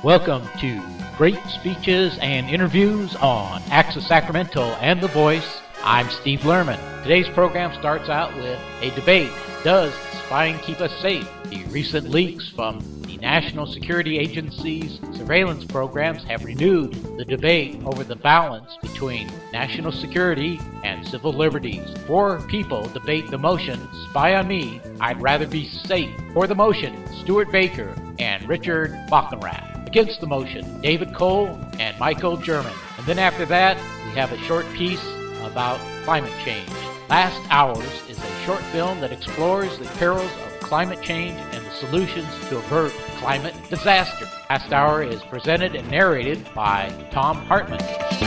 Welcome to Great Speeches and Interviews on Access Sacramento and The Voice. I'm Steve Lerman. Today's program starts out with a debate. Does spying keep us safe? The recent leaks from the National Security Agency's surveillance programs have renewed the debate over the balance between national security and civil liberties. Four people debate the motion, Spy on Me, I'd Rather Be Safe. For the motion, Stuart Baker and Richard Falkenrath. Against the motion, David Cole and Michael German. And then after that, we have a short piece about climate change. Last Hours is a short film that explores the perils of climate change and the solutions to avert climate disaster. Last Hour is presented and narrated by Tom Hartman.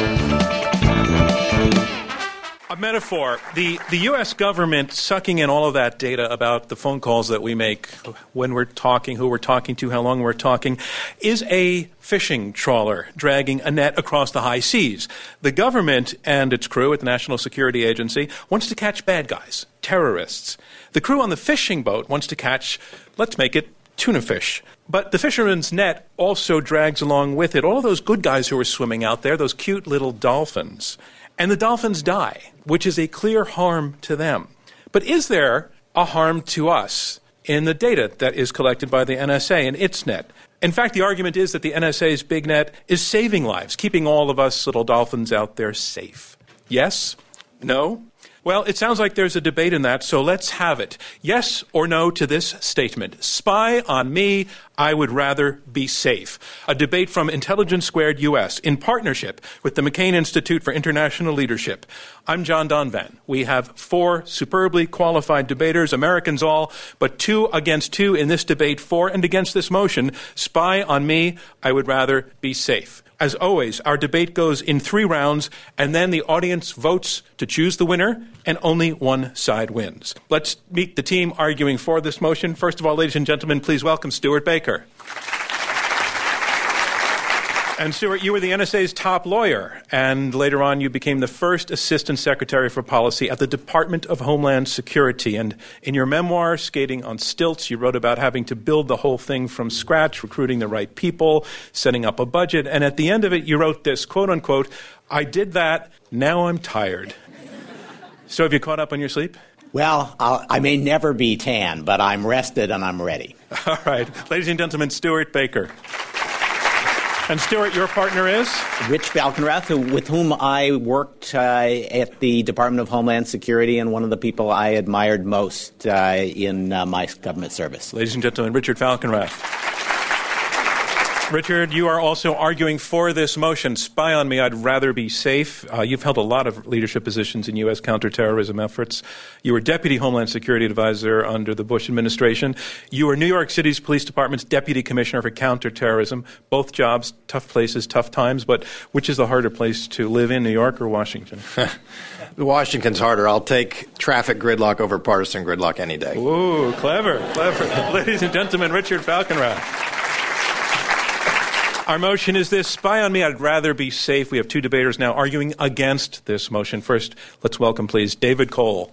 A metaphor, the U.S. government sucking in all of that data about the phone calls that we make, when we're talking, who we're talking to, how long we're talking, is a fishing trawler dragging a net across the high seas. The government and its crew at the National Security Agency wants to catch bad guys, terrorists. The crew on the fishing boat wants to catch, let's make it, tuna fish. But the fisherman's net also drags along with it all those good guys who are swimming out there, those cute little dolphins. And the dolphins die, which is a clear harm to them. But is there a harm to us in the data that is collected by the NSA and its net? In fact, the argument is that the NSA's big net is saving lives, keeping all of us little dolphins out there safe. Yes? No? Well, it sounds like there's a debate in that, so let's have it. Yes or no to this statement. Spy on me, I would rather be safe. A debate from Intelligence Squared US in partnership with the McCain Institute for International Leadership. I'm John Donvan. We have four superbly qualified debaters, Americans all, but 2 against 2 in this debate, for and against this motion. Spy on me, I would rather be safe. As always, our debate goes in 3 rounds, and then the audience votes to choose the winner, and only one side wins. Let's meet the team arguing for this motion. First of all, ladies and gentlemen, please welcome Stuart Baker. And Stuart, you were the NSA's top lawyer, and later on you became the first Assistant Secretary for Policy at the Department of Homeland Security. And in your memoir, Skating on Stilts, you wrote about having to build the whole thing from scratch, recruiting the right people, setting up a budget. And at the end of it, you wrote this, quote unquote, I did that, now I'm tired. So have you caught up on your sleep? Well, I may never be tan, but I'm rested and I'm ready. All right. Ladies and gentlemen, Stuart Baker. And Stuart, your partner is? Rich Falkenrath, with whom I worked at the Department of Homeland Security and one of the people I admired most in my government service. Ladies and gentlemen, Richard Falkenrath. Richard, you are also arguing for this motion, Spy on Me, I'd Rather Be Safe. You've held a lot of leadership positions in U.S. counterterrorism efforts. You were Deputy Homeland Security Advisor under the Bush administration. You were New York City's Police Department's Deputy Commissioner for Counterterrorism. Both jobs, tough places, tough times, but which is the harder place to live in, New York or Washington? Washington's harder. I'll take traffic gridlock over partisan gridlock any day. Ooh, clever. Ladies and gentlemen, Richard Falkenrath. Our motion is this, Spy on Me, I'd Rather Be Safe. We have 2 debaters now arguing against this motion. First, let's welcome, please, David Cole.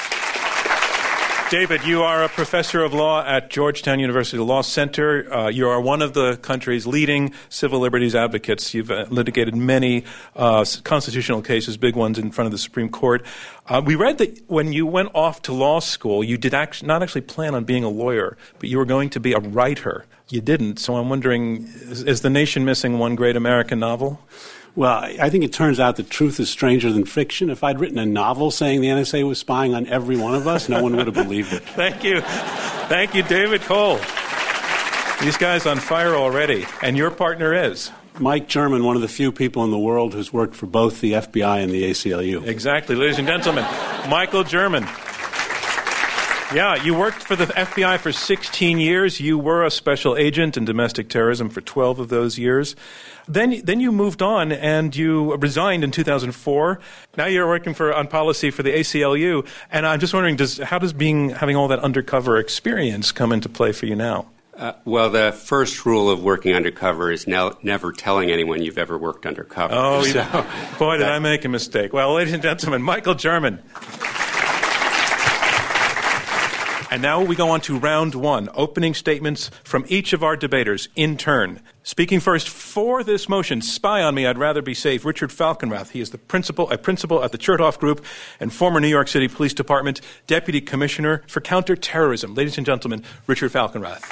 David, you are a professor of law at Georgetown University Law Center. You are one of the country's leading civil liberties advocates. You've litigated many constitutional cases, big ones in front of the Supreme Court. We read that when you went off to law school, you did not actually plan on being a lawyer, but you were going to be a writer. You didn't, so I'm wondering, is the nation missing one great American novel? Well, I think it turns out that truth is stranger than fiction. If I'd written a novel saying the NSA was spying on every one of us, no one would have believed it. Thank you. Thank you, David Cole. These guys on fire already. And your partner is? Mike German, one of the few people in the world who's worked for both the FBI and the ACLU. Exactly. Ladies and gentlemen, Michael German. Yeah, you worked for the FBI for 16 years. You were a special agent in domestic terrorism for 12 of those years. Then you moved on and you resigned in 2004. Now you're working on policy for the ACLU. And I'm just wondering, how does having all that undercover experience come into play for you now? Well, the first rule of working undercover is never telling anyone you've ever worked undercover. Oh, so, boy, did I make a mistake. Well, ladies and gentlemen, Michael German. And now we go on to round one, opening statements from each of our debaters in turn. Speaking first for this motion, Spy on Me, I'd Rather Be Safe, Richard Falkenrath. He is a principal at the Chertoff Group and former New York City Police Department Deputy Commissioner for Counterterrorism. Ladies and gentlemen, Richard Falkenrath.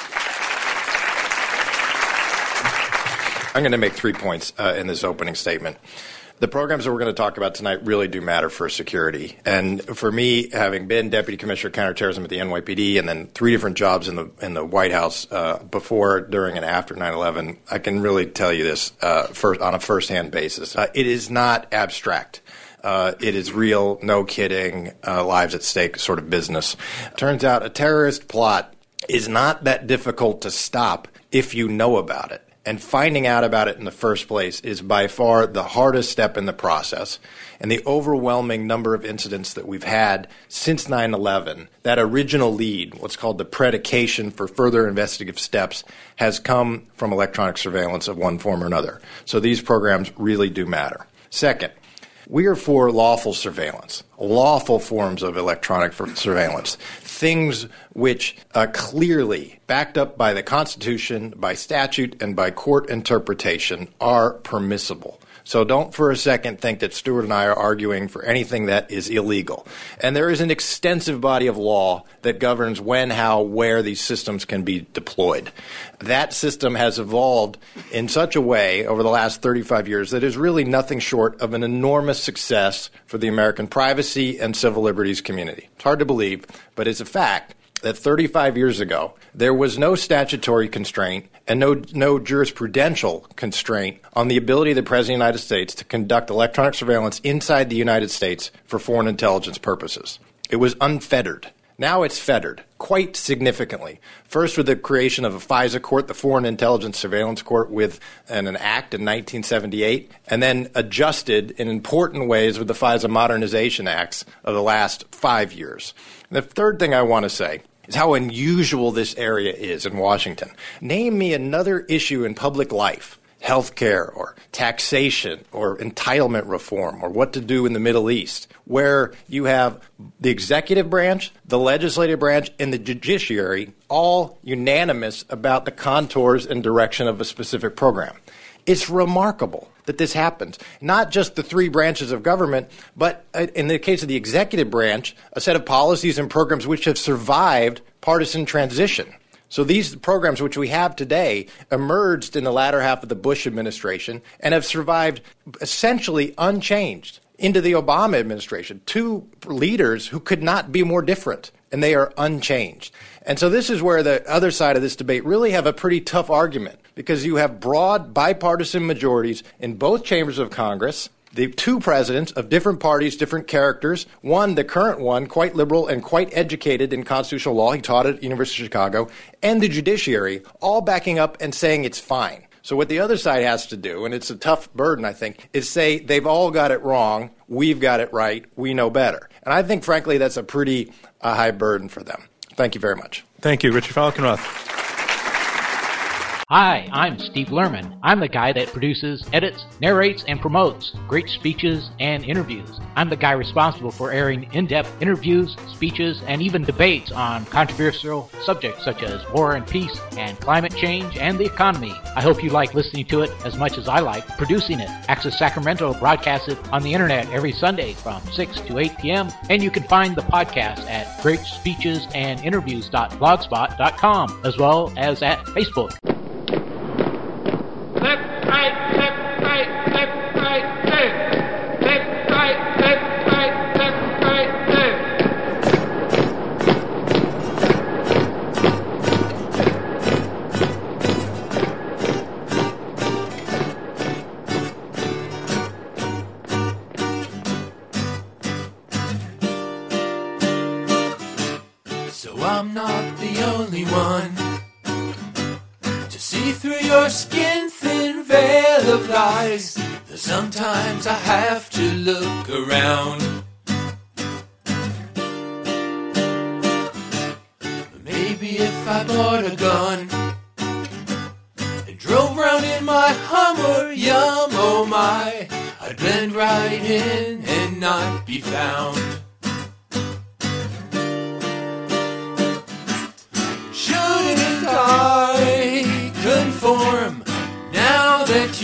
I'm going to make 3 points in this opening statement. The programs that we're going to talk about tonight really do matter for security. And for me, having been Deputy Commissioner of Counterterrorism at the NYPD and then 3 different jobs in the White House before, during, and after 9/11, I can really tell you this on a first-hand basis. It is not abstract. It is real, no kidding, lives at stake sort of business. Turns out a terrorist plot is not that difficult to stop if you know about it. And finding out about it in the first place is by far the hardest step in the process. And the overwhelming number of incidents that we've had since 9/11, that original lead, what's called the predication for further investigative steps, has come from electronic surveillance of one form or another. So these programs really do matter. Second, we are for lawful surveillance, lawful forms of electronic surveillance, things which clearly, backed up by the Constitution, by statute, and by court interpretation, are permissible. So don't for a second think that Stuart and I are arguing for anything that is illegal. And there is an extensive body of law that governs when, how, where these systems can be deployed. That system has evolved in such a way over the last 35 years that is really nothing short of an enormous success for the American privacy and civil liberties community. It's hard to believe, but it's a fact that 35 years ago, there was no statutory constraint and no jurisprudential constraint on the ability of the President of the United States to conduct electronic surveillance inside the United States for foreign intelligence purposes. It was unfettered. Now it's fettered quite significantly. First with the creation of a FISA court, the Foreign Intelligence Surveillance Court, with an act in 1978, and then adjusted in important ways with the FISA Modernization Acts of the last 5 years. And the third thing I want to say is how unusual this area is in Washington. Name me another issue in public life, healthcare or taxation or entitlement reform or what to do in the Middle East, where you have the executive branch, the legislative branch, and the judiciary all unanimous about the contours and direction of a specific program. It's remarkable that this happens. Not just the 3 branches of government, but in the case of the executive branch, a set of policies and programs which have survived partisan transition. So these programs which we have today emerged in the latter half of the Bush administration and have survived essentially unchanged into the Obama administration. 2 leaders who could not be more different, and they are unchanged. And so this is where the other side of this debate really have a pretty tough argument, because you have broad bipartisan majorities in both chambers of Congress, the 2 presidents of different parties, different characters, one, the current one, quite liberal and quite educated in constitutional law, he taught at University of Chicago, and the judiciary, all backing up and saying it's fine. So what the other side has to do, and it's a tough burden, I think, is say they've all got it wrong, we've got it right, we know better. And I think, frankly, that's a pretty high burden for them. Thank you very much. Thank you, Richard Falkenrath. Hi, I'm Steve Lerman. I'm the guy that produces, edits, narrates, and promotes great speeches and interviews. I'm the guy responsible for airing in-depth interviews, speeches, and even debates on controversial subjects such as war and peace and climate change and the economy. I hope you like listening to it as much as I like producing it. Access Sacramento broadcasts it on the internet every Sunday from 6 to 8 p.m., and you can find the podcast at greatspeechesandinterviews.blogspot.com, as well as at Facebook. Left, right, left, right, left, right, left. Left, right, left, right, left, right, So I'm not the only one to see through your skin thin veil of lies. Though sometimes I have to look around. Maybe if I bought a gun and drove round in my Hummer, yum, oh my, I'd blend right in and not be found.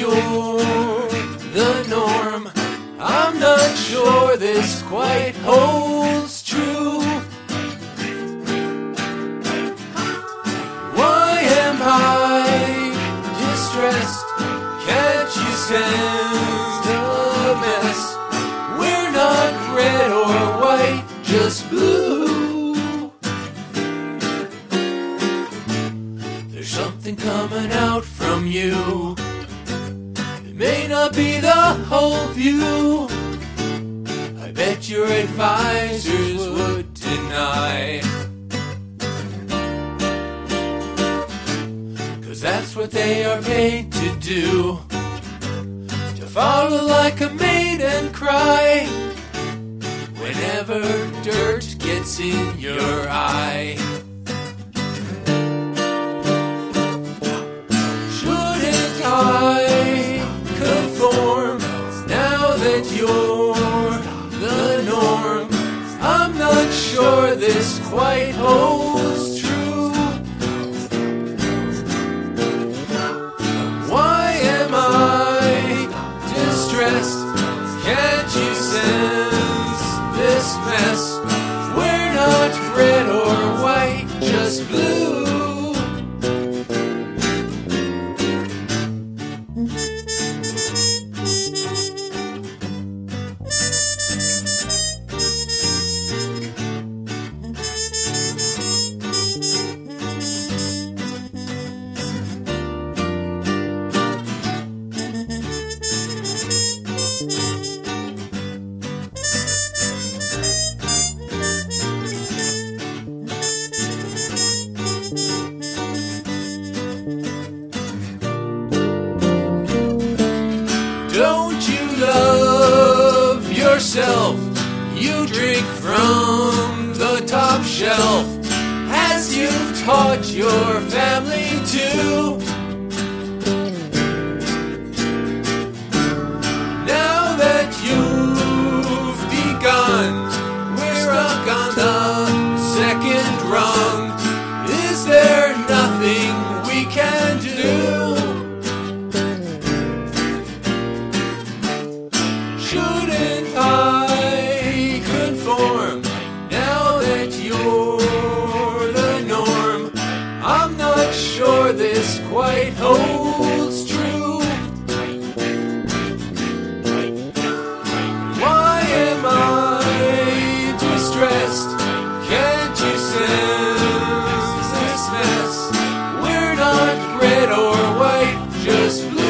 you're the norm. I'm not sure this quite holds true. Why am I distressed? Can't you sense the mess? We're not red or white, just blue. There's something coming out from you. It may not be the whole view. I bet your advisors would deny. 'Cause that's what they are paid to do. To follow like a maid and cry whenever dirt gets in your eye. Shouldn't I conform now that you're the norm? I'm not sure this quite holds true. Why am I distressed? Can't you sense this mess? We're not red or white, just blue. Don't you love yourself? You drink from the top shelf, as you've taught your family to. Now that you've begun, we're stuck on the second rung. Is there nothing we can do? Shouldn't I conform now that you're the norm? I'm not sure this quite holds true. Why am I distressed? Can't you sense this mess? We're not red or white, just blue.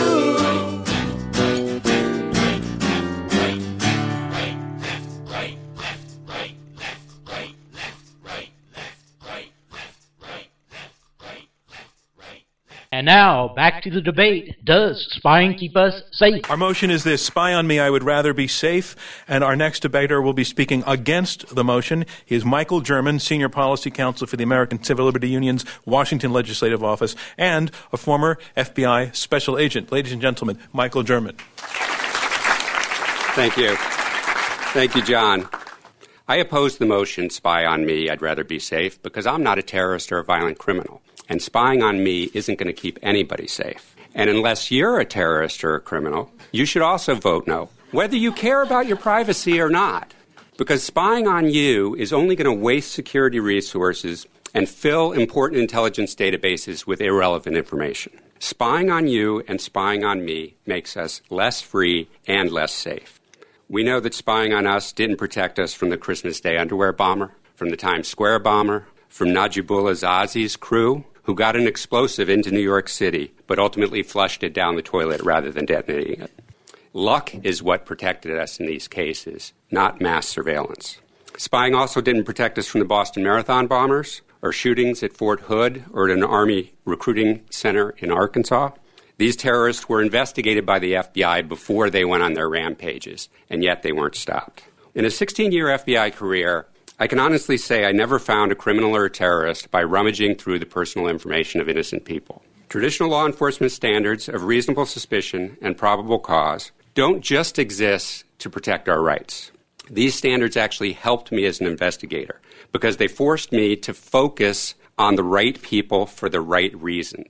And now, back to the debate. Does spying keep us safe? Our motion is this: spy on me, I would rather be safe. And our next debater will be speaking against the motion. He is Michael German, Senior Policy Counsel for the American Civil Liberty Union's Washington Legislative Office and a former FBI Special Agent. Ladies and gentlemen, Michael German. Thank you. Thank you, John. I oppose the motion, spy on me, I'd rather be safe, because I'm not a terrorist or a violent criminal. And spying on me isn't going to keep anybody safe. And unless you're a terrorist or a criminal, you should also vote no, whether you care about your privacy or not. Because spying on you is only going to waste security resources and fill important intelligence databases with irrelevant information. Spying on you and spying on me makes us less free and less safe. We know that spying on us didn't protect us from the Christmas Day underwear bomber, from the Times Square bomber, from Najibullah Zazi's crew, who got an explosive into New York City, but ultimately flushed it down the toilet rather than detonating it. Luck is what protected us in these cases, not mass surveillance. Spying also didn't protect us from the Boston Marathon bombers, or shootings at Fort Hood, or at an Army recruiting center in Arkansas. These terrorists were investigated by the FBI before they went on their rampages, and yet they weren't stopped. In a 16-year FBI career, I can honestly say I never found a criminal or a terrorist by rummaging through the personal information of innocent people. Traditional law enforcement standards of reasonable suspicion and probable cause don't just exist to protect our rights. These standards actually helped me as an investigator because they forced me to focus on the right people for the right reasons,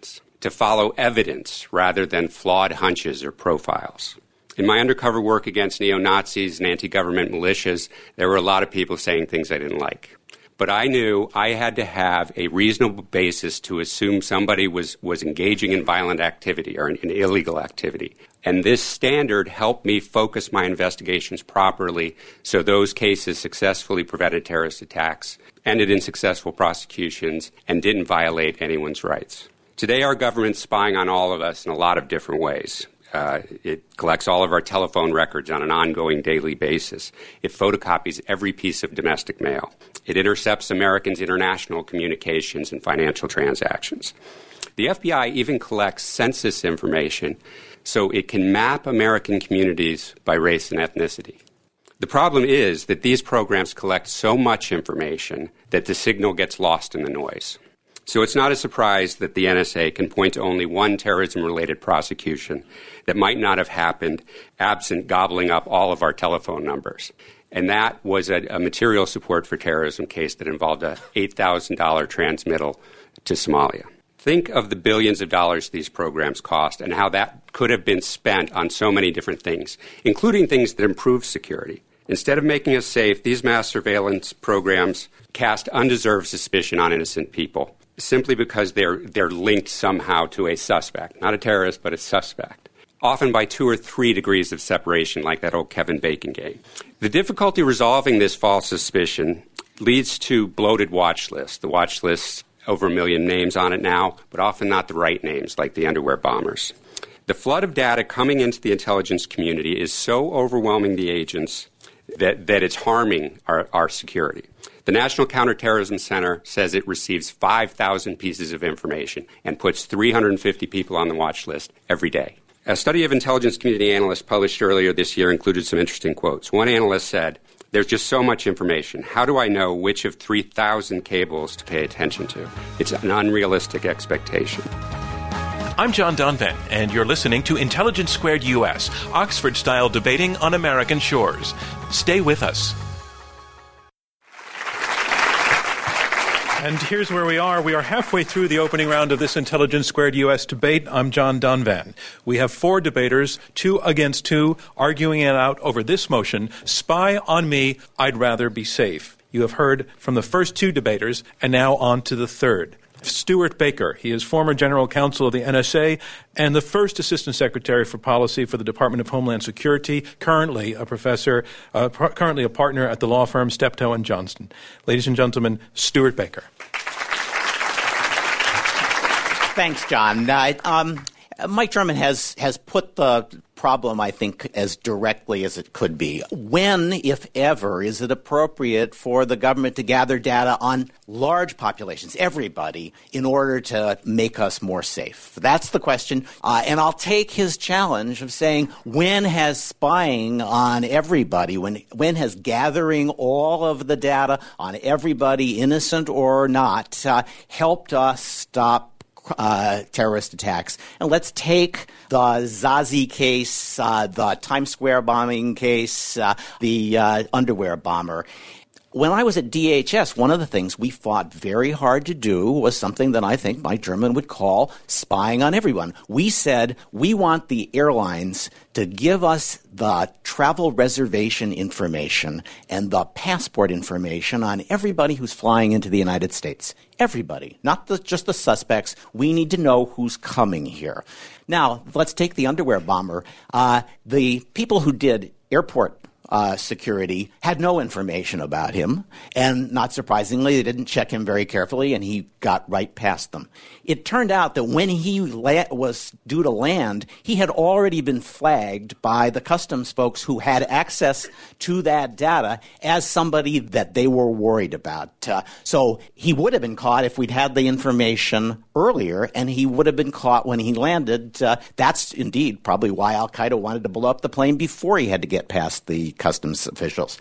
to follow evidence rather than flawed hunches or profiles. In my undercover work against neo-Nazis and anti-government militias, there were a lot of people saying things I didn't like. But I knew I had to have a reasonable basis to assume somebody was engaging in violent activity or in illegal activity. And this standard helped me focus my investigations properly so those cases successfully prevented terrorist attacks, ended in successful prosecutions, and didn't violate anyone's rights. Today, our government's spying on all of us in a lot of different ways. It collects all of our telephone records on an ongoing daily basis. It photocopies every piece of domestic mail. It intercepts Americans' international communications and financial transactions. The FBI even collects census information so it can map American communities by race and ethnicity. The problem is that these programs collect so much information that the signal gets lost in the noise. So it's not a surprise that the NSA can point to only one terrorism-related prosecution that might not have happened absent gobbling up all of our telephone numbers. And that was a material support for terrorism case that involved a $8,000 transmittal to Somalia. Think of the billions of dollars these programs cost and how that could have been spent on so many different things, including things that improve security. Instead of making us safe, these mass surveillance programs cast undeserved suspicion on innocent people, simply because they're linked somehow to a suspect, not a terrorist, but a suspect, often by 2 or 3 degrees of separation, like that old Kevin Bacon game. The difficulty resolving this false suspicion leads to bloated watch lists. The watch lists, over 1 million names on it now, but often not the right names, like the underwear bombers. The flood of data coming into the intelligence community is so overwhelming the agents that it's harming our security. The National Counterterrorism Center says it receives 5,000 pieces of information and puts 350 people on the watch list every day. A study of intelligence community analysts published earlier this year included some interesting quotes. One analyst said, "There's just so much information. How do I know which of 3,000 cables to pay attention to? It's an unrealistic expectation." I'm John Donvan, and you're listening to Intelligence Squared US, Oxford-style debating on American shores. Stay with us. And here's where we are. We are halfway through the opening round of this Intelligence Squared US debate. I'm John Donvan. We have 4 debaters, 2 against 2, arguing it out over this motion, "Spy on me, I'd rather be safe." You have heard from the first 2 debaters, and now on to the third. Stuart Baker. He is former general counsel of the NSA and the first assistant secretary for policy for the Department of Homeland Security, currently a professor, currently a partner at the law firm Steptoe & Johnson. Ladies and gentlemen, Stuart Baker. Thanks, John. Mike German has put the problem, I think, as directly as it could be. When, if ever, is it appropriate for the government to gather data on large populations, everybody, in order to make us more safe? That's the question. And I'll take his challenge of saying, when has spying on everybody, when has gathering all of the data on everybody, innocent or not, helped us stop terrorist attacks? And let's take the Zazi case, the Times Square bombing case, the underwear bomber. When I was at DHS, one of the things we fought very hard to do was something that I think Mike German would call spying on everyone. We said we want the airlines to give us the travel reservation information and the passport information on everybody who's flying into the United States. Everybody, not just the suspects. We need to know who's coming here. Now, let's take the underwear bomber. The people who did airport security had no information about him, and not surprisingly, they didn't check him very carefully, and he got right past them. It turned out that when he was due to land, he had already been flagged by the customs folks who had access to that data as somebody that they were worried about. So he would have been caught if we'd had the information earlier, and he would have been caught when he landed. That's indeed probably why al-Qaeda wanted to blow up the plane before he had to get past the customs officials.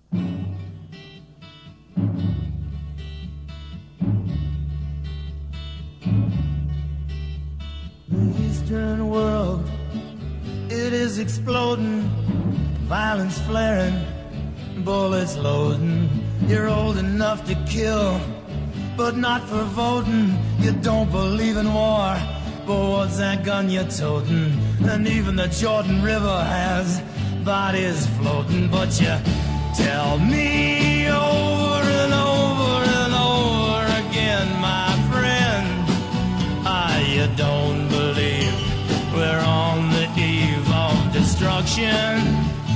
The Eastern world, it is exploding, violence flaring, bullets loading. You're old enough to kill, but not for voting. You don't believe in war, for what's that gun you're toting? And even the Jordan River has bodies floating. But you tell me over and over and over again, my friend, you don't believe we're on the eve of destruction.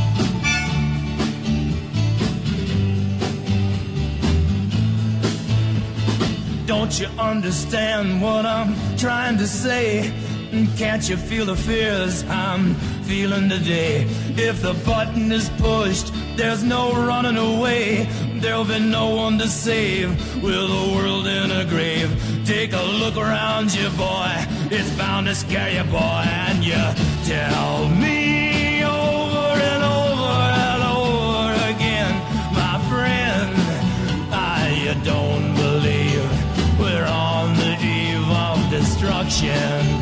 Don't you understand what I'm trying to say? Can't you feel the fears I'm feeling today? If the button is pushed, there's no running away. There'll be no one to save with the world in a grave. Take a look around you, boy. It's bound to scare you, boy. And you tell me over and over and over again, my friend, you don't believe we're on the eve of destruction.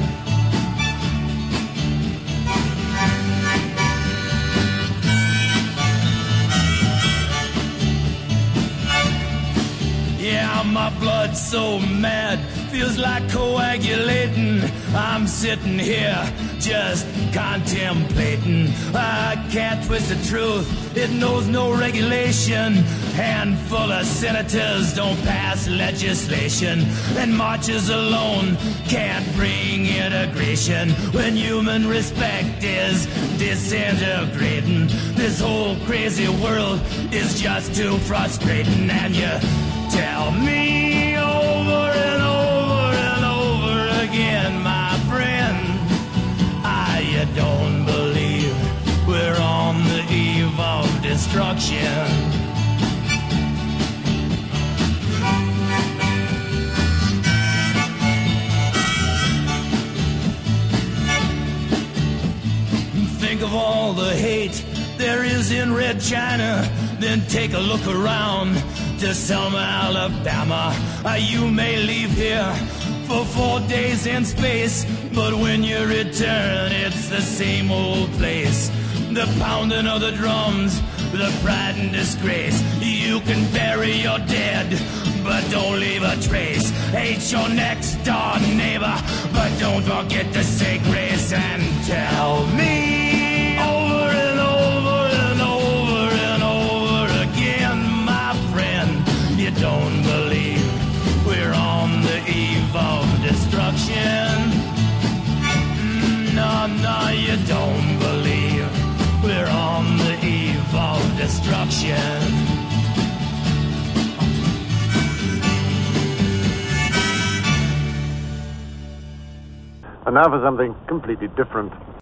Yeah, my blood's so mad, feels like coagulating. I'm sitting here just contemplating. I can't twist the truth, it knows no regulation. Handful of senators don't pass legislation, and marches alone can't bring integration. When human respect is disintegrating, this whole crazy world is just too frustrating. And you tell me over and over and over again, my friend, you don't believe we're on the eve of destruction. Think of all the hate there is in Red China, then take a look around to Selma, Alabama. You may leave here for 4 days in space, but when you return, it's the same old place. The pounding of the drums, the pride and disgrace. You can bury your dead, but don't leave a trace. Hate your next door neighbor, but don't forget to say grace. And tell me over and over and over and over again, my friend, you don't believe we're on the eve of destruction. No, you don't believe we're on the eve of destruction. And now for something completely different.